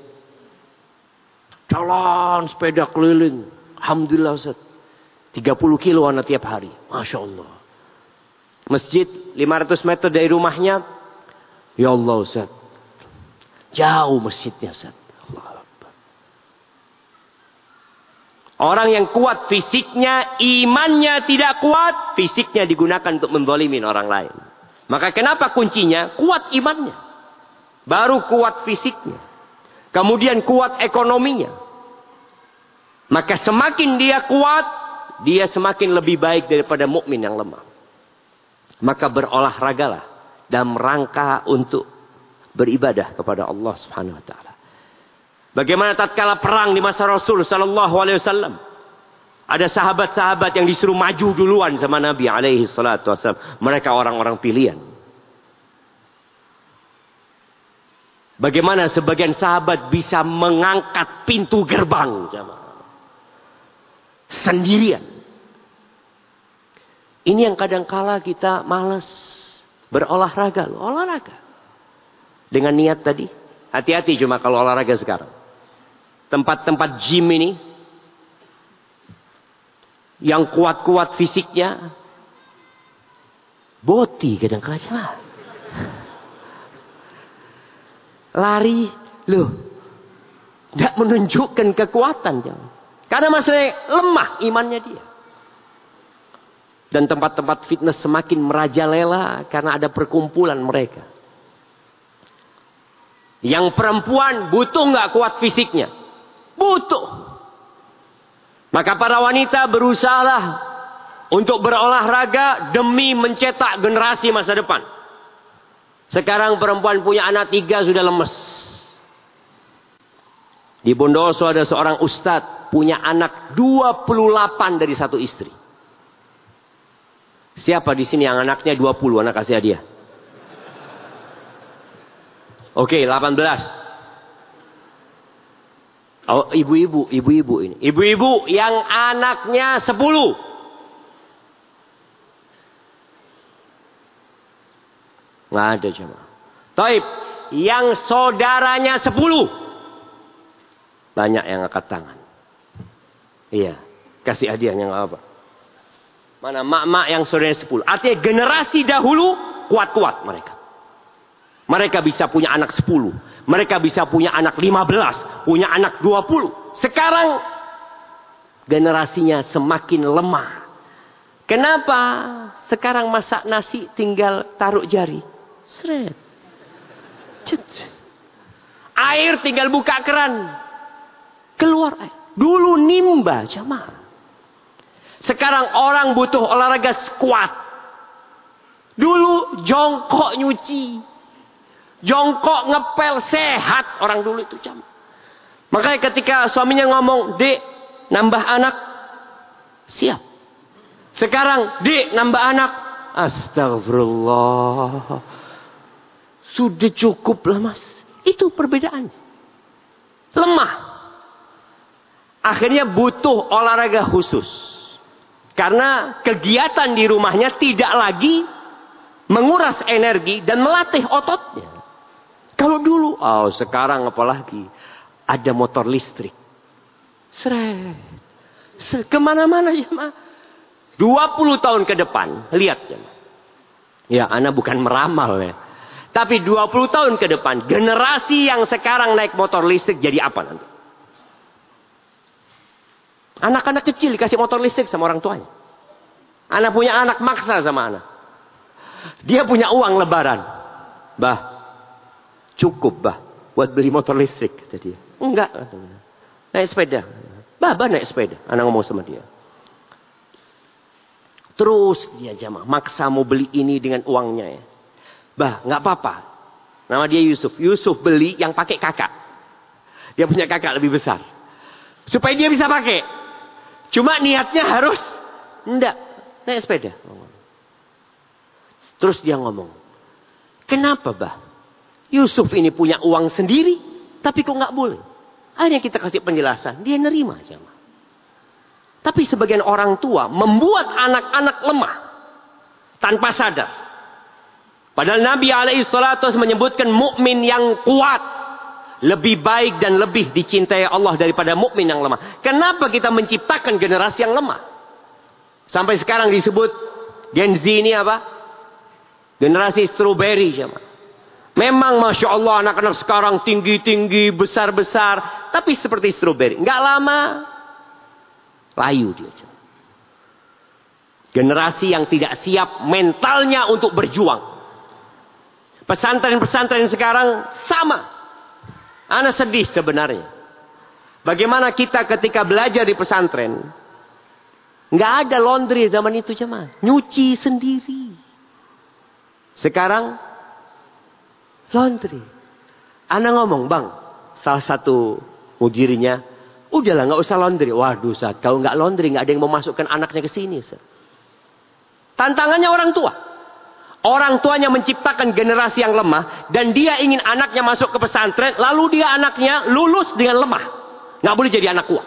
Jalan sepeda keliling. Alhamdulillah Ustaz. 30 kilo anak tiap hari. Masya Allah. Masjid 500 meter dari rumahnya. Ya Allah Ustaz. Jauh masjidnya Ustaz. Orang yang kuat fisiknya, imannya tidak kuat, fisiknya digunakan untuk menzalimin orang lain. Maka kenapa kuncinya? Kuat imannya. Baru kuat fisiknya. Kemudian kuat ekonominya. Maka semakin dia kuat, dia semakin lebih baik daripada mukmin yang lemah. Maka berolahragalah dalam rangka untuk beribadah kepada Allah Subhanahu wa taala. Bagaimana tatkala perang di masa Rasul sallallahu alaihi wasallam? Ada sahabat-sahabat yang disuruh maju duluan sama Nabi alaihi salatu wasallam. Mereka orang-orang pilihan. Bagaimana sebagian sahabat bisa mengangkat pintu gerbang sendirian. Ini yang kadang-kala kita malas berolahraga. Olahraga dengan niat tadi. Hati-hati cuma kalau olahraga sekarang. Tempat-tempat gym ini yang kuat-kuat fisiknya, boti kadang-kadang lari loh, tidak menunjukkan kekuatan karena masih lemah imannya dia. Dan tempat-tempat fitness semakin merajalela karena ada perkumpulan mereka. Yang perempuan butuh nggak kuat fisiknya? Butuh. Maka para wanita berusahalah untuk berolahraga demi mencetak generasi masa depan. Sekarang perempuan punya anak 3 sudah lemes. Di Bondoso ada seorang ustadz punya anak 28 dari satu istri. Siapa di sini yang anaknya 20? Anak kasih hadiah. Oke, 18. Oh, ibu-ibu ini. Ibu-ibu yang anaknya 10. Nggak ada jemaah. Taib. Yang saudaranya 10. Banyak yang angkat tangan. Iya. Kasih hadiahnya nggak apa. Mana mak-mak yang saudaranya 10. Artinya generasi dahulu kuat-kuat mereka. Mereka bisa punya anak 10. Mereka bisa punya anak 15. Punya anak 20. Sekarang generasinya semakin lemah. Kenapa? Sekarang masak nasi tinggal taruh jari. Seret. Cet. Air tinggal buka keran. Keluar air. Dulu nimba jamaah. Sekarang orang butuh olahraga squat. Dulu jongkok nyuci. Jongkok ngepel sehat. Orang dulu itu jamaah. Makanya ketika suaminya ngomong, "Dek, nambah anak." Siap. Sekarang, "Dek, nambah anak." Astagfirullah. Sudah cukup lah mas. Itu perbedaannya. Lemah. Akhirnya butuh olahraga khusus. Karena kegiatan di rumahnya tidak lagi menguras energi dan melatih ototnya. Kalau dulu, sekarang apalagi ada motor listrik. Seret. Kemana-mana jemaah. 20 tahun ke depan, lihat jemaah. Ya, ana bukan meramal ya. Tapi 20 tahun ke depan, generasi yang sekarang naik motor listrik jadi apa nanti? Anak-anak kecil dikasih motor listrik sama orang tuanya. Anak punya anak maksa sama anak. Dia punya uang lebaran. Bah, cukup bah, buat beli motor listrik, kata dia. Enggak. Naik sepeda. Bah naik sepeda. Anak ngomong sama dia. Terus dia jamaah. Maksa mau beli ini dengan uangnya ya. Bah, nggak apa-apa. Nama dia Yusuf. Yusuf beli yang pakai kakak. Dia punya kakak lebih besar. Supaya dia bisa pakai. Cuma niatnya harus enggak naik sepeda. Terus dia ngomong, "Kenapa, bah? Yusuf ini punya uang sendiri, tapi kok nggak boleh?" Akhirnya kita kasih penjelasan. Dia nerima aja. Tapi sebagian orang tua membuat anak-anak lemah tanpa sadar. Padahal Nabi SAW menyebutkan mukmin yang kuat lebih baik dan lebih dicintai Allah daripada mukmin yang lemah. Kenapa kita menciptakan generasi yang lemah? Sampai sekarang disebut Gen Z ini apa? Generasi strawberry. Memang Masya Allah anak-anak sekarang tinggi-tinggi, besar-besar. Tapi seperti strawberry. Nggak lama, layu dia. Generasi yang tidak siap mentalnya untuk berjuang. Pesantren-pesantren sekarang sama. Ana sedih sebenarnya. Bagaimana kita ketika belajar di pesantren. Nggak ada laundry zaman itu jemaah. Nyuci sendiri. Sekarang laundry. Ana ngomong, "Bang," salah satu mujirinya, "Udahlah nggak usah laundry." Waduh, Ustaz, kalau nggak laundry nggak ada yang mau masukkan anaknya ke sini, Ustaz. Tantangannya orang tua. Orang tuanya menciptakan generasi yang lemah. Dan dia ingin anaknya masuk ke pesantren. Lalu dia anaknya lulus dengan lemah. Nggak boleh jadi anak kuat.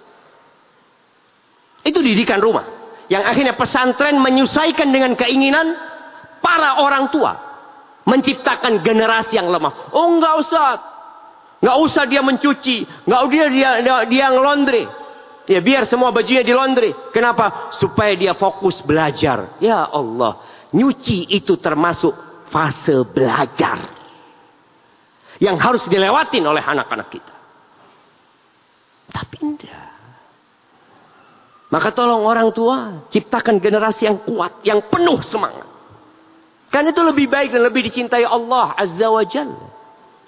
Itu didikan rumah. Yang akhirnya pesantren menyesuaikan dengan keinginan para orang tua. Menciptakan generasi yang lemah. Oh nggak usah. Nggak usah dia mencuci. Nggak usah dia ngelondri. Ya biar semua bajunya di laundry. Kenapa? Supaya dia fokus belajar. Ya Allah. Nyuci itu termasuk fase belajar. Yang harus dilewatin oleh anak-anak kita. Tapi enggak. Maka tolong orang tua. Ciptakan generasi yang kuat. Yang penuh semangat. Karena itu lebih baik dan lebih dicintai Allah Azza wa Jalla.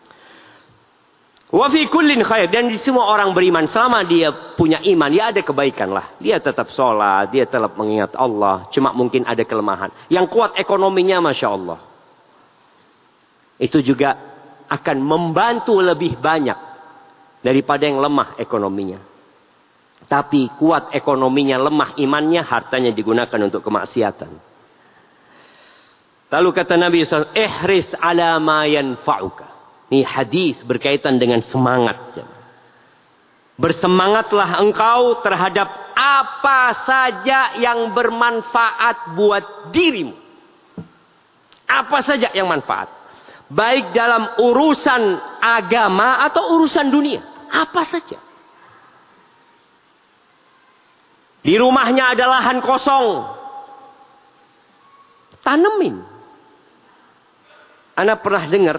Wa fi kullin khair. Dan di semua orang beriman. Selama dia punya iman. Ya ada kebaikan lah. Dia tetap sholat. Dia tetap mengingat Allah. Cuma mungkin ada kelemahan. Yang kuat ekonominya Masya Allah. Itu juga akan membantu lebih banyak. Daripada yang lemah ekonominya. Tapi kuat ekonominya, lemah imannya. Hartanya digunakan untuk kemaksiatan. Lalu kata Nabi SAW. Ihris ala ma yanfa'uka. Ini hadis berkaitan dengan semangat. Bersemangatlah engkau terhadap apa saja yang bermanfaat buat dirimu. Apa saja yang manfaat. Baik dalam urusan agama atau urusan dunia. Apa saja. Di rumahnya ada lahan kosong. Tanemin. Ana pernah dengar.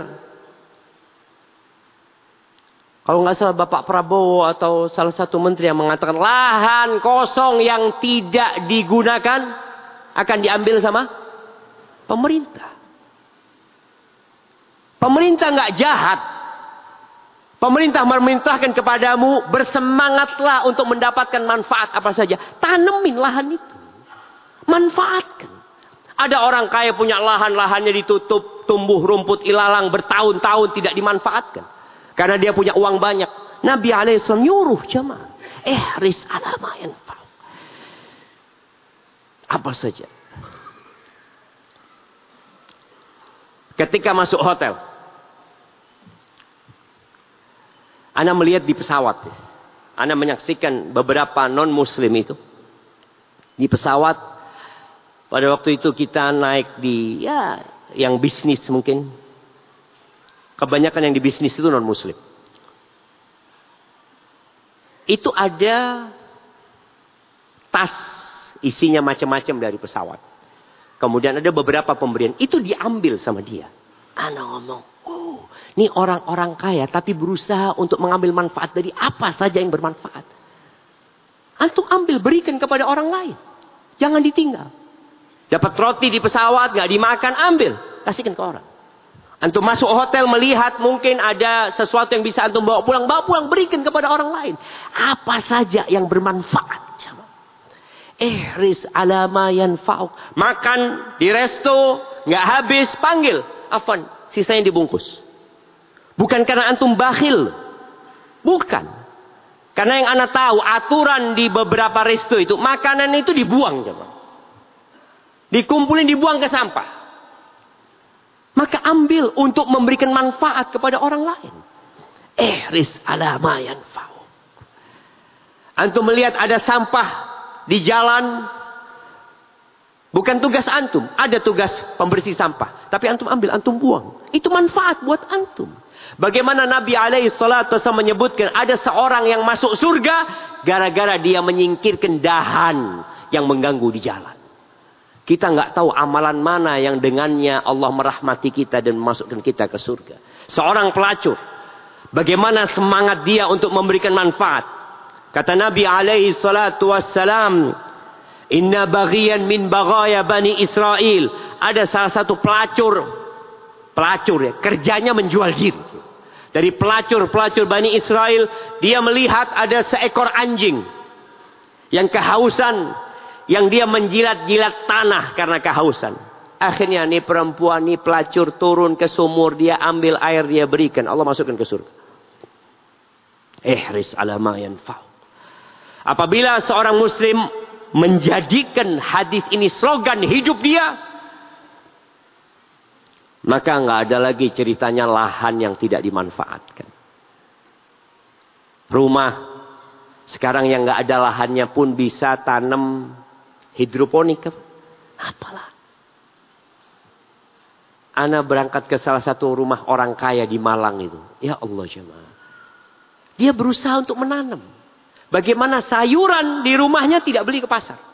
Kalau nggak salah Bapak Prabowo atau salah satu menteri yang mengatakan. Lahan kosong yang tidak digunakan. Akan diambil sama pemerintah. Pemerintah nggak jahat. Pemerintah memerintahkan kepadamu bersemangatlah untuk mendapatkan manfaat apa saja. Tanemin lahan itu. Manfaatkan. Ada orang kaya punya lahan-lahannya ditutup, tumbuh rumput ilalang bertahun-tahun tidak dimanfaatkan. Karena dia punya uang banyak. Nabi alaihissalam nyuruh jemaah. Ihris ala ma yanfa'u. Apa saja. Ketika masuk hotel. Ana melihat di pesawat. Ana menyaksikan beberapa non-muslim itu. Di pesawat. Pada waktu itu kita naik di yang bisnis mungkin. Kebanyakan yang di bisnis itu non-muslim. Itu ada tas isinya macam-macam dari pesawat. Kemudian ada beberapa pemberian. Itu diambil sama dia. Ana ngomong. Ini orang-orang kaya tapi berusaha untuk mengambil manfaat dari apa saja yang bermanfaat. Antum ambil berikan kepada orang lain. Jangan ditinggal. Dapat roti di pesawat gak dimakan ambil. Kasihkan ke orang. Antum masuk hotel melihat mungkin ada sesuatu yang bisa antum bawa pulang. Bawa pulang berikan kepada orang lain. Apa saja yang bermanfaat. Ihris ala ma yanfa'uk. Makan di resto gak habis panggil. Afwan sisanya dibungkus. Bukan karena antum bakhil. Bukan. Karena yang ana tahu aturan di beberapa resto itu. Makanan itu dibuang. Dikumpulin dibuang ke sampah. Maka ambil untuk memberikan manfaat kepada orang lain. Ihris ala ma yanfa'u. Antum melihat ada sampah di jalan. Bukan tugas antum. Ada tugas pembersih sampah. Tapi antum ambil, antum buang. Itu manfaat buat antum. Bagaimana Nabi alaihissalatu wasallam menyebutkan ada seorang yang masuk surga gara-gara dia menyingkirkan dahan yang mengganggu di jalan. Kita nggak tahu amalan mana yang dengannya Allah merahmati kita dan memasukkan kita ke surga. Seorang pelacur, bagaimana semangat dia untuk memberikan manfaat. Kata Nabi alaihissalatu wassalam, inna baghiyan min baghaya Bani Israel. Ada salah satu pelacur ya, kerjanya menjual diri. Dari pelacur Bani Israel, dia melihat ada seekor anjing yang kehausan, yang dia menjilat-jilat tanah karena kehausan. Akhirnya nih perempuan, nih pelacur turun ke sumur, dia ambil air, dia berikan, Allah masukkan ke surga. Ihris ala ma yanfa'u. Apabila seorang muslim menjadikan hadis ini slogan hidup dia, maka nggak ada lagi ceritanya lahan yang tidak dimanfaatkan. Rumah sekarang yang nggak ada lahannya pun bisa tanam hidroponik. Apalah. Ana berangkat ke salah satu rumah orang kaya di Malang itu. Ya Allah jemaah. Dia berusaha untuk menanam. Bagaimana sayuran di rumahnya tidak beli ke pasar.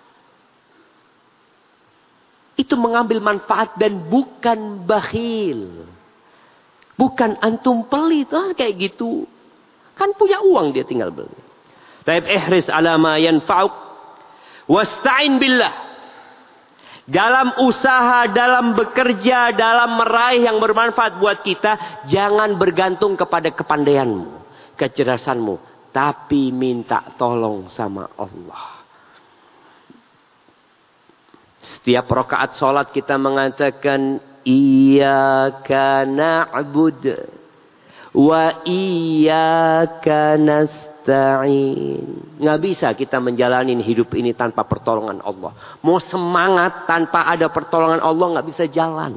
Itu mengambil manfaat dan bukan bakhil. Bukan antum pelit. Kayak gitu. Kan punya uang dia tinggal beli. Taib ihris ala ma yanfa'uk. Wasta'in billah. Dalam usaha, dalam bekerja, dalam meraih yang bermanfaat buat kita. Jangan bergantung kepada kepandaianmu. Kecerdasanmu. Tapi minta tolong sama Allah. Setiap rakaat sholat kita mengatakan iyyaka na'bud wa iyyaka nasta'in. Nggak bisa kita menjalani hidup ini tanpa pertolongan Allah. Mau semangat tanpa ada pertolongan Allah nggak bisa jalan.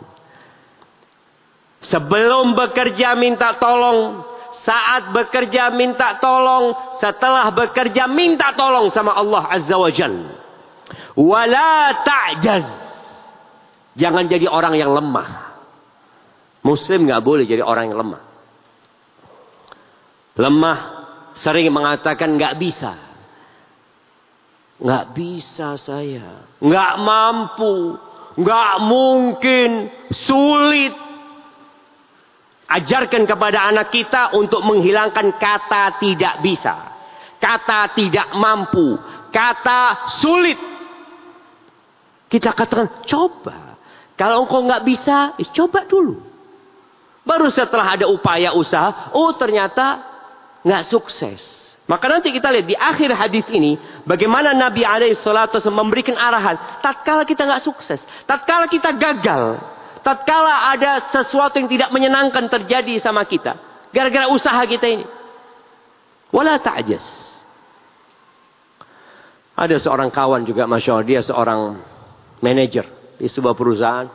Sebelum bekerja minta tolong, saat bekerja minta tolong, setelah bekerja minta tolong sama Allah Azza wa Jalla. Wala ta'jaz. Jangan jadi orang yang lemah. Muslim nggak boleh jadi orang yang lemah. Lemah sering mengatakan nggak bisa. Nggak bisa saya. Nggak mampu. Nggak mungkin. Sulit. Ajarkan kepada anak kita untuk menghilangkan kata tidak bisa. Kata tidak mampu. Kata sulit. Kita katakan coba. Kalau engkau nggak bisa, coba dulu. Baru setelah ada upaya usaha, oh ternyata nggak sukses. Maka nanti kita lihat di akhir hadis ini, bagaimana Nabi SAW memberikan arahan. Tatkala kita nggak sukses, tatkala kita gagal, tatkala ada sesuatu yang tidak menyenangkan terjadi sama kita, gara-gara usaha kita ini, wala ta'jaz. Ada seorang kawan juga, masya Allah, dia seorang manajer di sebuah perusahaan.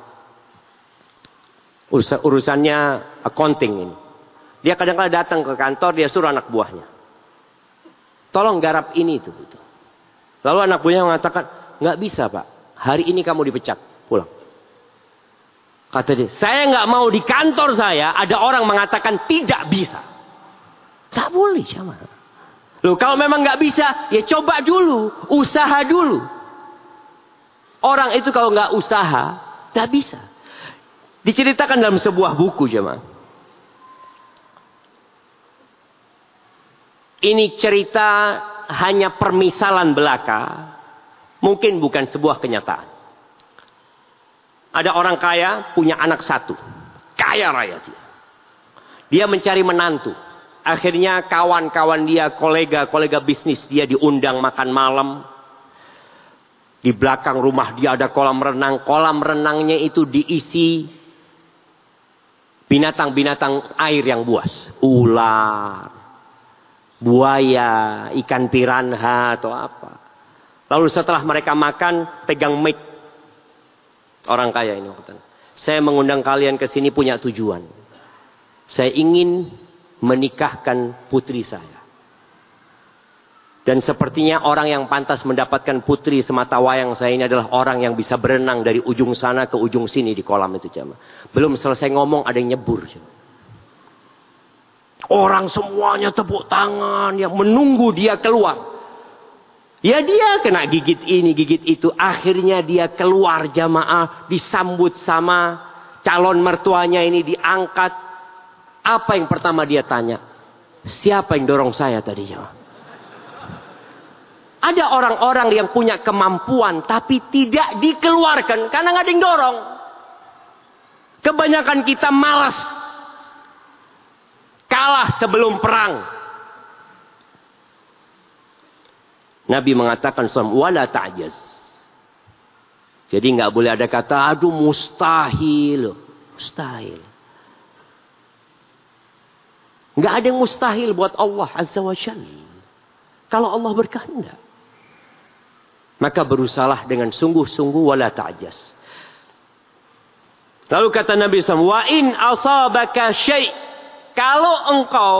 Urusannya accounting ini. Dia kadang-kadang datang ke kantor, dia suruh anak buahnya, tolong garap ini itu. Lalu anak buahnya mengatakan, nggak bisa pak, hari ini kamu dipecat, pulang. Kata dia, saya nggak mau di kantor saya ada orang mengatakan tidak bisa. Tak boleh sama. Loh kalau memang nggak bisa, ya coba dulu, usaha dulu. Orang itu kalau nggak usaha, nggak bisa. Diceritakan dalam sebuah buku jemaah. Ini cerita hanya permisalan belaka. Mungkin bukan sebuah kenyataan. Ada orang kaya punya anak satu. Kaya raya dia. Dia mencari menantu. Akhirnya kawan-kawan dia, kolega-kolega bisnis dia diundang makan malam. Di belakang rumah dia ada kolam renang. Kolam renangnya itu diisi binatang-binatang air yang buas. Ular, buaya, ikan piranha atau apa. Lalu setelah mereka makan, pegang mic. Orang kaya ini. Saya mengundang kalian ke sini punya tujuan. Saya ingin menikahkan putri saya. Dan sepertinya orang yang pantas mendapatkan putri semata wayang saya ini adalah orang yang bisa berenang dari ujung sana ke ujung sini di kolam itu jemaah. Belum selesai ngomong ada yang nyebur. Orang semuanya tepuk tangan yang menunggu dia keluar. Ya dia kena gigit ini gigit itu. Akhirnya dia keluar jamaah. Disambut sama calon mertuanya ini diangkat. Apa yang pertama dia tanya? Siapa yang dorong saya tadi jamaah? Ada orang-orang yang punya kemampuan tapi tidak dikeluarkan karena nggak ada yang dorong. Kebanyakan kita malas. Kalah sebelum perang. Nabi mengatakan wala ta'jaz. Jadi nggak boleh ada kata aduh mustahil. Mustahil. Nggak ada yang mustahil buat Allah Azza wa Jalla. Kalau Allah berkehendak. Maka berusahalah dengan sungguh-sungguh wala ta'jaz. Lalu kata Nabi SAW, wa in asabaka syai'. Kalau engkau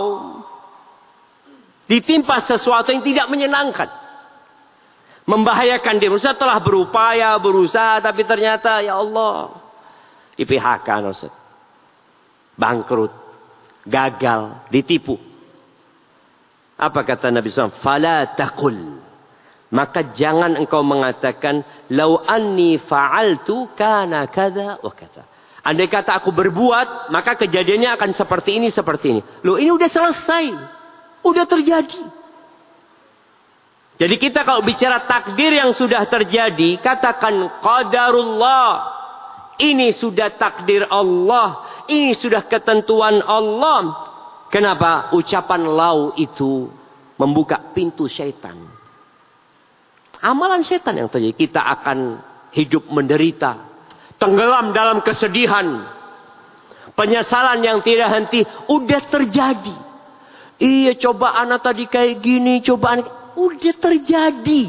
ditimpa sesuatu yang tidak menyenangkan. Membahayakan diri. Ustaz telah berupaya, berusaha. Tapi ternyata ya Allah. Di PHK Ustaz. Bangkrut. Gagal. Ditipu. Apa kata Nabi SAW? Fala taqul. Maka jangan engkau mengatakan lau anni fa'altu kana kada wa kada. Andai kata aku berbuat, maka kejadiannya akan seperti ini, seperti ini. Loh, ini udah selesai. Udah terjadi. Jadi kita kalau bicara takdir yang sudah terjadi, katakan qadarullah. Ini sudah takdir Allah. Ini sudah ketentuan Allah. Kenapa? Ucapan lau itu membuka pintu syaitan. Amalan setan yang terjadi. Kita akan hidup menderita. Tenggelam dalam kesedihan. Penyesalan yang tidak henti. Udah terjadi. Iya coba anak tadi kayak gini. Coba anak. Udah terjadi.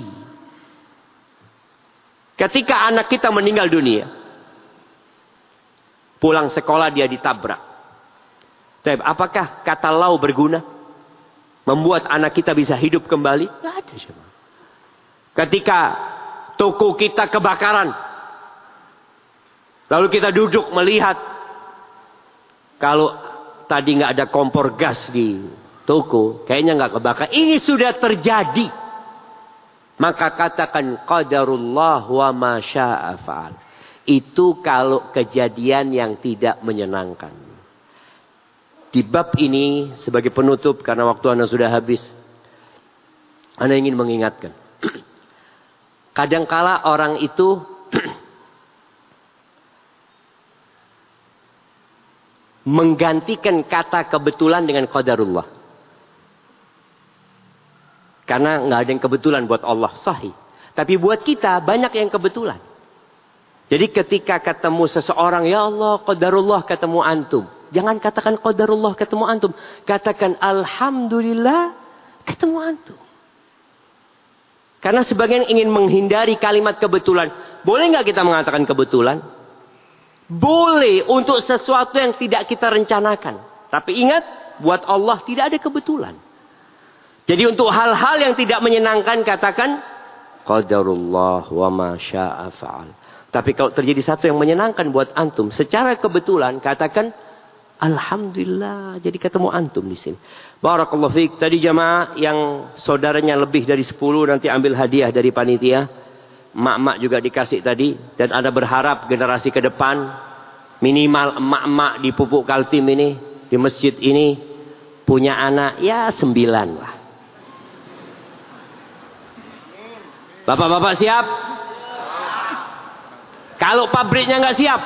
Ketika anak kita meninggal dunia. Pulang sekolah dia ditabrak. Tapi apakah kata lau berguna? Membuat anak kita bisa hidup kembali? Tidak ada coba. Ketika toko kita kebakaran. Lalu kita duduk melihat. Kalau tadi nggak ada kompor gas di toko, kayaknya nggak kebakar. Ini sudah terjadi. Maka katakan qadarullah wa ma syaa fa'al. Itu kalau kejadian yang tidak menyenangkan. Di bab ini sebagai penutup karena waktu Anda sudah habis. Anda ingin mengingatkan. Kadangkala orang itu menggantikan kata kebetulan dengan qadarullah. Karena nggak ada yang kebetulan buat Allah, sahih. Tapi buat kita banyak yang kebetulan. Jadi ketika ketemu seseorang, ya Allah, qadarullah ketemu antum. Jangan katakan qadarullah ketemu antum. Katakan alhamdulillah ketemu antum. Karena sebagian ingin menghindari kalimat kebetulan. Boleh nggak kita mengatakan kebetulan? Boleh untuk sesuatu yang tidak kita rencanakan. Tapi ingat, buat Allah tidak ada kebetulan. Jadi untuk hal-hal yang tidak menyenangkan katakan qadarullah wa ma syaa fa'al. Tapi kalau terjadi satu yang menyenangkan buat antum, secara kebetulan katakan alhamdulillah jadi ketemu antum di sini. Barakallahu fiik. Tadi jamaah yang saudaranya lebih dari 10 nanti ambil hadiah dari panitia. Mak-mak juga dikasih tadi. Dan Anda berharap generasi ke depan minimal emak-emak di Pupuk Kaltim ini, di masjid ini punya anak ya 9 lah. Bapak-bapak siap? Kalau pabriknya nggak siap,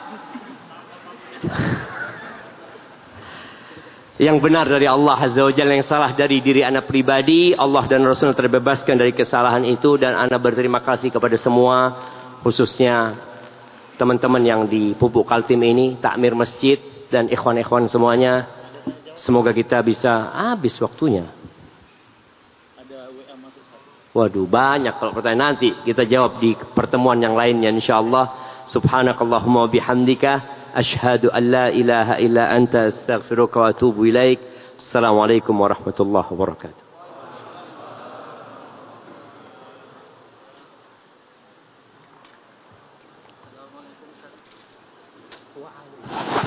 yang benar dari Allah Azza wa Jalla, yang salah dari diri anak pribadi, Allah dan Rasul terbebaskan dari kesalahan itu. Dan anak berterima kasih kepada semua, khususnya teman-teman yang di Pupuk Kaltim ini, takmir masjid dan ikhwan-ikhwan semuanya. Semoga kita bisa habis waktunya. Waduh, banyak kalau pertanyaan, nanti kita jawab di pertemuan yang lainnya insyaallah. Subhanakallahumma bihamdika asyhadu an la ilaha illa anta astaghfiruka wa atubu ilaik. Assalamualaikum warahmatullahi wabarakatuh.